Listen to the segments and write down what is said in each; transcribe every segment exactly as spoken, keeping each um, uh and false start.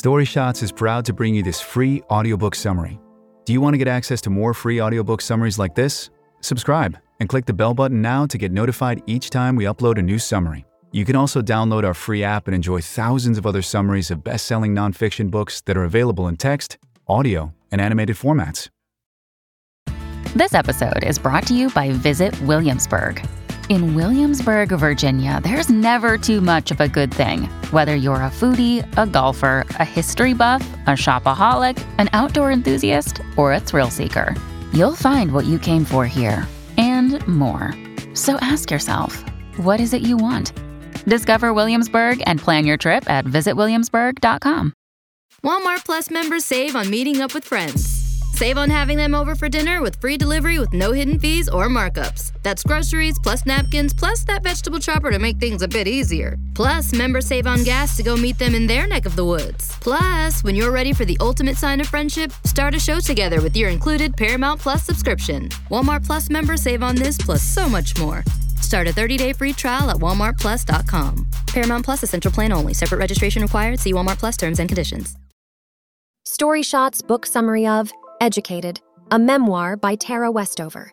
StoryShots is proud to bring you this free audiobook summary. Do you want to get access to more free audiobook summaries like this? Subscribe and click the bell button now to get notified each time we upload a new summary. You can also download our free app and enjoy thousands of other summaries of best-selling nonfiction books that are available in text, audio, and animated formats. This episode is brought to you by Visit Williamsburg. In Williamsburg, Virginia, there's never too much of a good thing. Whether you're a foodie, a golfer, a history buff, a shopaholic, an outdoor enthusiast, or a thrill seeker, you'll find what you came for here and more. So ask yourself, what is it you want? Discover Williamsburg and plan your trip at visit williamsburg dot com. Walmart Plus members save on meeting up with friends. Save on having them over for dinner with free delivery with no hidden fees or markups. That's groceries, plus napkins, plus that vegetable chopper to make things a bit easier. Plus, members save on gas to go meet them in their neck of the woods. Plus, when you're ready for the ultimate sign of friendship, start a show together with your included Paramount Plus subscription. Walmart Plus members save on this plus so much more. Start a thirty-day free trial at walmart plus dot com. Paramount Plus Essential Plan only. Separate registration required. See Walmart Plus terms and conditions. StoryShots book summary of Educated, a memoir by Tara Westover.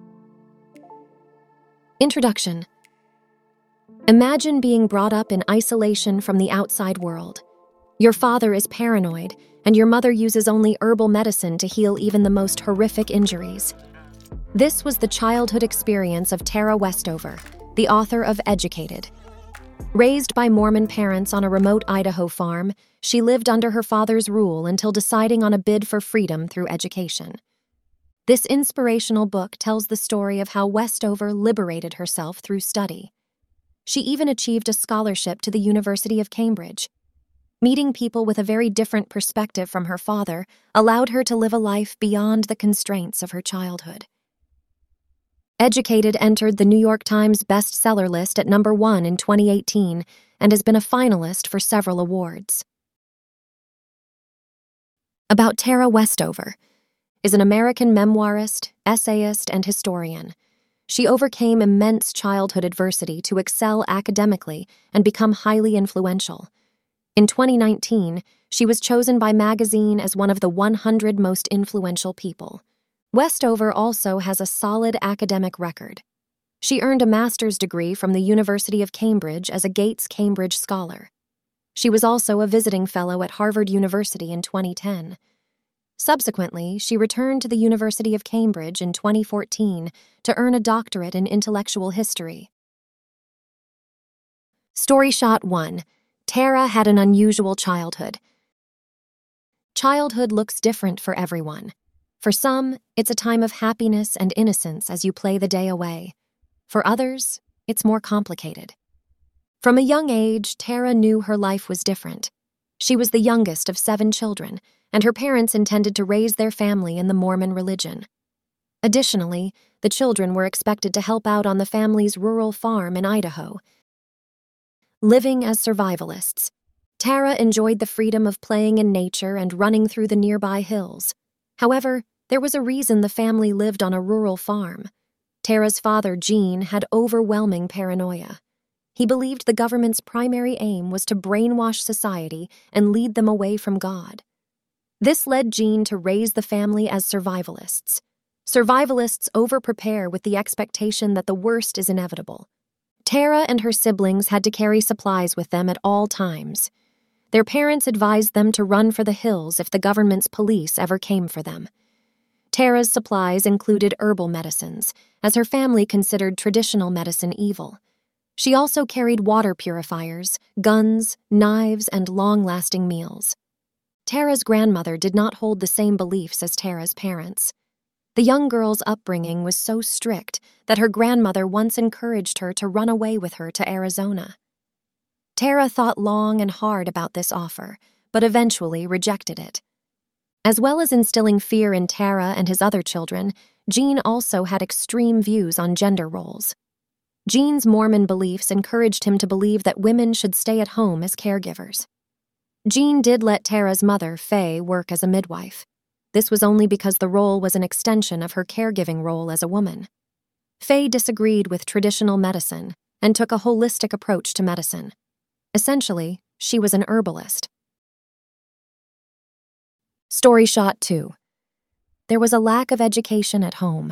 Introduction. Imagine being brought up in isolation from the outside world. Your father is paranoid, and your mother uses only herbal medicine to heal even the most horrific injuries. This was the childhood experience of Tara Westover, the author of Educated. Raised by Mormon parents on a remote Idaho farm, she lived under her father's rule until deciding on a bid for freedom through education. This inspirational book tells the story of how Westover liberated herself through study. She even achieved a scholarship to the University of Cambridge. Meeting people with a very different perspective from her father allowed her to live a life beyond the constraints of her childhood. Educated entered the New York Times bestseller list at number one in twenty eighteen and has been a finalist for several awards. About Tara Westover is an American memoirist, essayist, and historian. She overcame immense childhood adversity to excel academically and become highly influential. In twenty nineteen, she was chosen by Magazine as one of the one hundred most influential people. Westover also has a solid academic record. She earned a master's degree from the University of Cambridge as a Gates Cambridge Scholar. She was also a visiting fellow at Harvard University in twenty ten. Subsequently, she returned to the University of Cambridge in twenty fourteen to earn a doctorate in intellectual history. StoryShot one. Tara had an unusual childhood. Childhood looks different for everyone. For some, it's a time of happiness and innocence as you play the day away. For others, it's more complicated. From a young age, Tara knew her life was different. She was the youngest of seven children, and her parents intended to raise their family in the Mormon religion. Additionally, the children were expected to help out on the family's rural farm in Idaho. Living as survivalists, Tara enjoyed the freedom of playing in nature and running through the nearby hills. However, there was a reason the family lived on a rural farm. Tara's father, Gene, had overwhelming paranoia. He believed the government's primary aim was to brainwash society and lead them away from God. This led Gene to raise the family as survivalists. Survivalists over-prepare with the expectation that the worst is inevitable. Tara and her siblings had to carry supplies with them at all times. Their parents advised them to run for the hills if the government's police ever came for them. Tara's supplies included herbal medicines, as her family considered traditional medicine evil. She also carried water purifiers, guns, knives, and long-lasting meals. Tara's grandmother did not hold the same beliefs as Tara's parents. The young girl's upbringing was so strict that her grandmother once encouraged her to run away with her to Arizona. Tara thought long and hard about this offer, but eventually rejected it. As well as instilling fear in Tara and his other children, Gene also had extreme views on gender roles. Gene's Mormon beliefs encouraged him to believe that women should stay at home as caregivers. Gene did let Tara's mother, Faye, work as a midwife. This was only because the role was an extension of her caregiving role as a woman. Faye disagreed with traditional medicine and took a holistic approach to medicine. Essentially, she was an herbalist. Story shot two. There was a lack of education at home.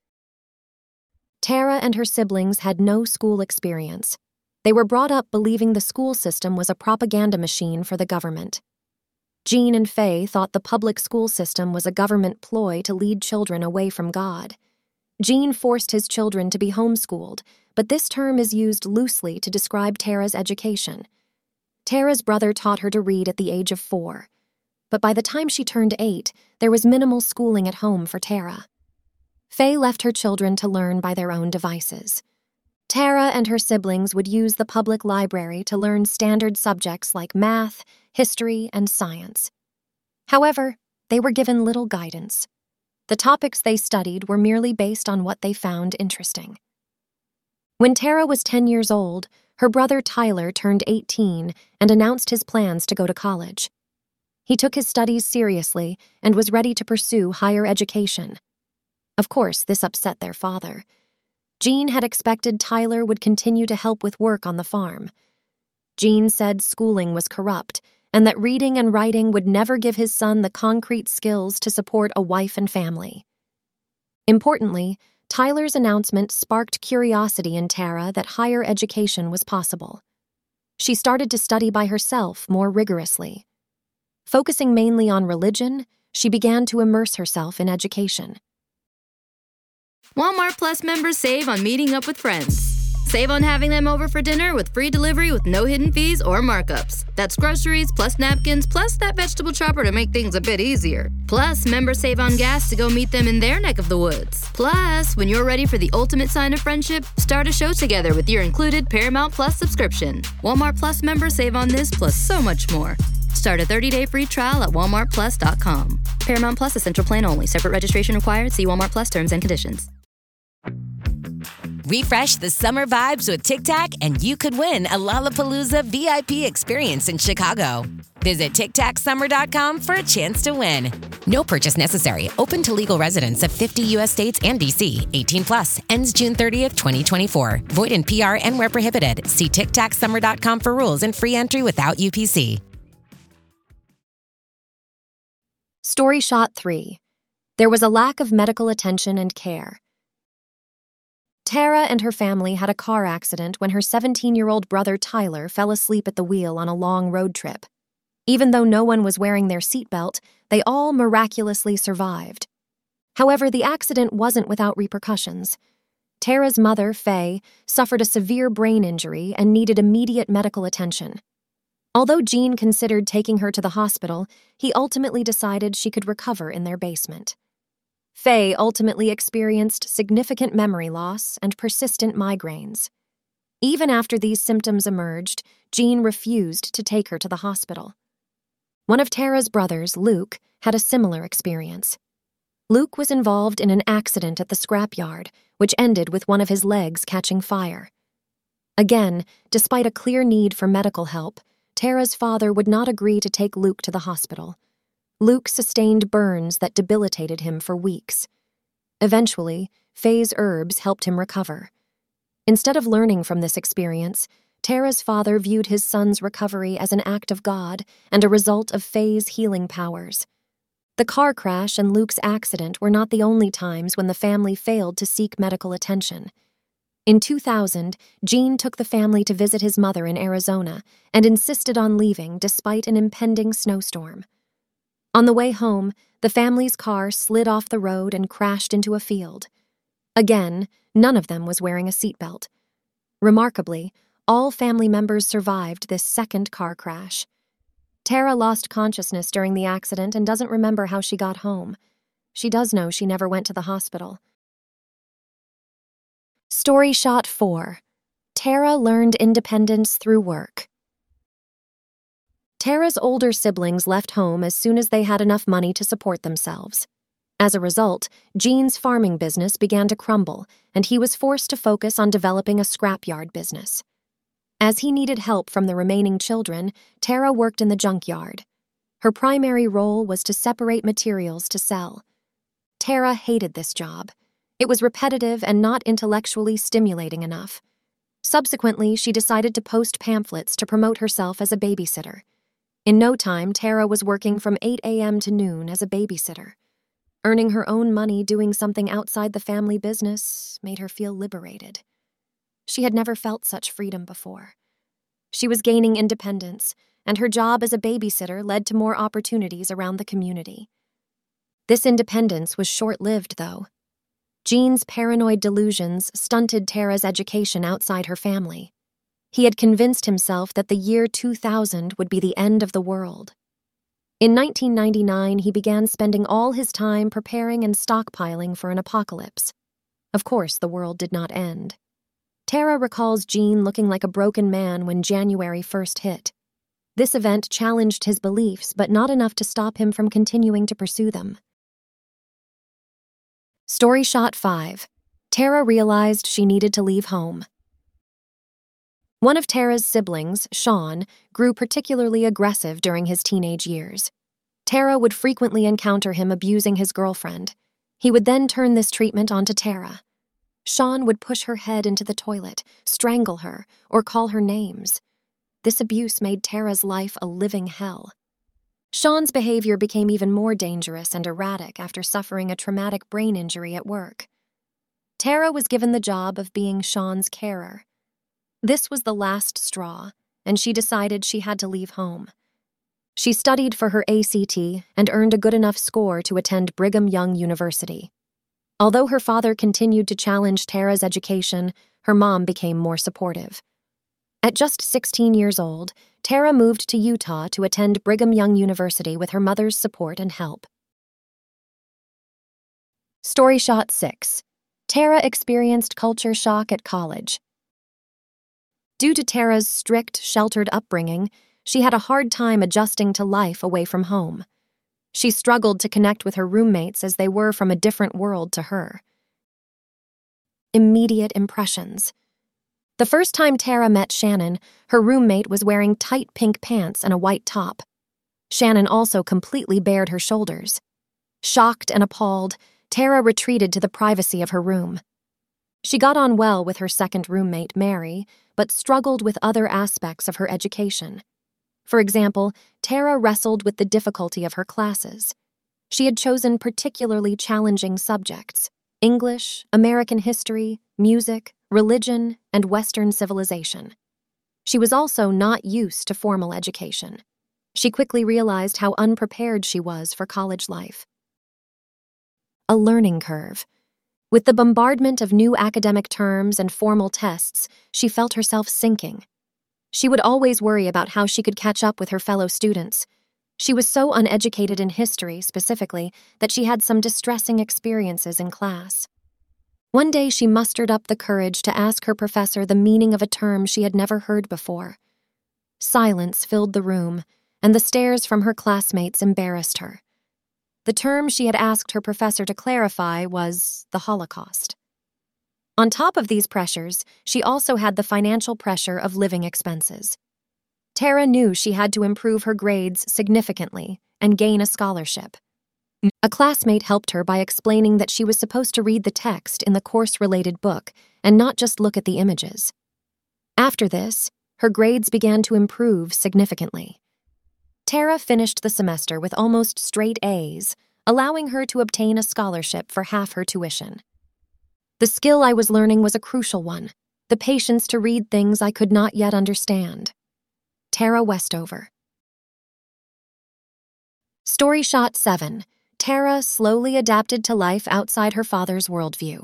Tara and her siblings had no school experience. They were brought up believing the school system was a propaganda machine for the government. Jean and Faye thought the public school system was a government ploy to lead children away from God. Jean forced his children to be homeschooled, but this term is used loosely to describe Tara's education. Tara's brother taught her to read at the age of four, but by the time she turned eight, there was minimal schooling at home for Tara. Faye left her children to learn by their own devices. Tara and her siblings would use the public library to learn standard subjects like math, history, and science. However, they were given little guidance. The topics they studied were merely based on what they found interesting. When Tara was ten years old, her brother Tyler turned eighteen and announced his plans to go to college. He took his studies seriously and was ready to pursue higher education. Of course, this upset their father. Jean had expected Tyler would continue to help with work on the farm. Jean said schooling was corrupt and that reading and writing would never give his son the concrete skills to support a wife and family. Importantly, Tyler's announcement sparked curiosity in Tara that higher education was possible. She started to study by herself more rigorously. Focusing mainly on religion, she began to immerse herself in education. Walmart Plus members save on meeting up with friends. Save on having them over for dinner with free delivery with no hidden fees or markups. That's groceries plus napkins plus that vegetable chopper to make things a bit easier. Plus, members save on gas to go meet them in their neck of the woods. Plus, when you're ready for the ultimate sign of friendship, start a show together with your included Paramount Plus subscription. Walmart Plus members save on this plus so much more. Start a thirty-day free trial at walmart plus dot com. Paramount Plus Essential Plan only. Separate registration required. See Walmart Plus terms and conditions. Refresh the summer vibes with Tic Tac and you could win a Lollapalooza V I P experience in Chicago. Visit tic tac summer dot com for a chance to win. No purchase necessary. Open to legal residents of fifty U S states and D C. eighteen plus. Ends June thirtieth, twenty twenty-four. Void in P R and where prohibited. See tic tac summer dot com for rules and free entry without U P C. Story shot three. There was a lack of medical attention and care. Tara and her family had a car accident when her seventeen-year-old brother Tyler fell asleep at the wheel on a long road trip. Even though no one was wearing their seatbelt, they all miraculously survived. However, the accident wasn't without repercussions. Tara's mother, Faye, suffered a severe brain injury and needed immediate medical attention. Although Jean considered taking her to the hospital, he ultimately decided she could recover in their basement. Faye ultimately experienced significant memory loss and persistent migraines. Even after these symptoms emerged, Jean refused to take her to the hospital. One of Tara's brothers, Luke, had a similar experience. Luke was involved in an accident at the scrapyard, which ended with one of his legs catching fire. Again, despite a clear need for medical help, Tara's father would not agree to take Luke to the hospital. Luke sustained burns that debilitated him for weeks. Eventually, Faye's herbs helped him recover. Instead of learning from this experience, Tara's father viewed his son's recovery as an act of God and a result of Faye's healing powers. The car crash and Luke's accident were not the only times when the family failed to seek medical attention. In two thousand, Jean took the family to visit his mother in Arizona and insisted on leaving despite an impending snowstorm. On the way home, the family's car slid off the road and crashed into a field. Again, none of them was wearing a seatbelt. Remarkably, all family members survived this second car crash. Tara lost consciousness during the accident and doesn't remember how she got home. She does know she never went to the hospital. Story shot four. Tara learned independence through work. Tara's older siblings left home as soon as they had enough money to support themselves. As a result, Jean's farming business began to crumble, and he was forced to focus on developing a scrapyard business. As he needed help from the remaining children, Tara worked in the junkyard. Her primary role was to separate materials to sell. Tara hated this job. It was repetitive and not intellectually stimulating enough. Subsequently, she decided to post pamphlets to promote herself as a babysitter. In no time, Tara was working from eight a.m. to noon as a babysitter. Earning her own money doing something outside the family business made her feel liberated. She had never felt such freedom before. She was gaining independence, and her job as a babysitter led to more opportunities around the community. This independence was short-lived, though. Gene's paranoid delusions stunted Tara's education outside her family. He had convinced himself that the year two thousand would be the end of the world. In nineteen ninety-nine, he began spending all his time preparing and stockpiling for an apocalypse. Of course, the world did not end. Tara recalls Gene looking like a broken man when January first hit. This event challenged his beliefs, but not enough to stop him from continuing to pursue them. Story Shot five. Tara realized she needed to leave home. One of Tara's siblings, Sean, grew particularly aggressive during his teenage years. Tara would frequently encounter him abusing his girlfriend. He would then turn this treatment onto Tara. Sean would push her head into the toilet, strangle her, or call her names. This abuse made Tara's life a living hell. Sean's behavior became even more dangerous and erratic after suffering a traumatic brain injury at work. Tara was given the job of being Sean's carer. This was the last straw, and she decided she had to leave home. She studied for her A C T and earned a good enough score to attend Brigham Young University. Although her father continued to challenge Tara's education, her mom became more supportive. At just sixteen years old, Tara moved to Utah to attend Brigham Young University with her mother's support and help. Story Shot six. Tara experienced culture shock at college. Due to Tara's strict, sheltered upbringing, she had a hard time adjusting to life away from home. She struggled to connect with her roommates as they were from a different world to her. Immediate impressions. The first time Tara met Shannon, her roommate was wearing tight pink pants and a white top. Shannon also completely bared her shoulders. Shocked and appalled, Tara retreated to the privacy of her room. She got on well with her second roommate, Mary, but struggled with other aspects of her education. For example, Tara wrestled with the difficulty of her classes. She had chosen particularly challenging subjects: English, American history, music, religion, and Western civilization. She was also not used to formal education. She quickly realized how unprepared she was for college life. A learning curve. With the bombardment of new academic terms and formal tests, she felt herself sinking. She would always worry about how she could catch up with her fellow students. She was so uneducated in history, specifically, that she had some distressing experiences in class. One day she mustered up the courage to ask her professor the meaning of a term she had never heard before. Silence filled the room, and the stares from her classmates embarrassed her. The term she had asked her professor to clarify was the Holocaust. On top of these pressures, she also had the financial pressure of living expenses. Tara knew she had to improve her grades significantly and gain a scholarship. A classmate helped her by explaining that she was supposed to read the text in the course-related book and not just look at the images. After this, her grades began to improve significantly. Tara finished the semester with almost straight A's, allowing her to obtain a scholarship for half her tuition. The skill I was learning was a crucial one, the patience to read things I could not yet understand. Tara Westover. Story Shot seven. Tara slowly adapted to life outside her father's worldview.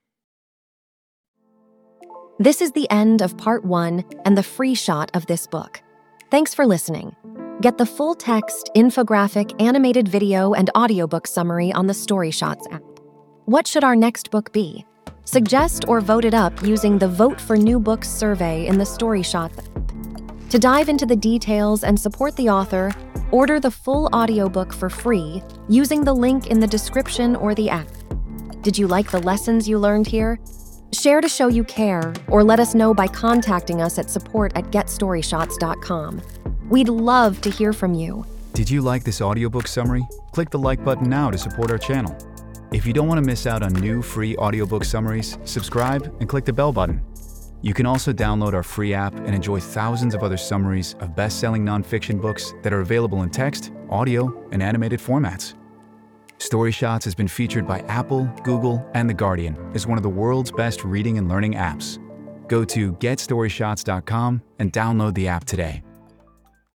This is the end of part one and the free shot of this book. Thanks for listening. Get the full text, infographic, animated video, and audiobook summary on the Story Shots app. What should our next book be? Suggest or vote it up using the Vote for New Books survey in the Story Shots app. To dive into the details and support the author, order the full audiobook for free using the link in the description or the app. Did you like the lessons you learned here? Share to show you care, or let us know by contacting us at support at get story shots dot com. We'd love to hear from you. Did you like this audiobook summary? Click the like button now to support our channel. If you don't want to miss out on new free audiobook summaries, subscribe and click the bell button. You can also download our free app and enjoy thousands of other summaries of best-selling nonfiction books that are available in text, audio, and animated formats. StoryShots has been featured by Apple, Google, and The Guardian as one of the world's best reading and learning apps. Go to get story shots dot com and download the app today.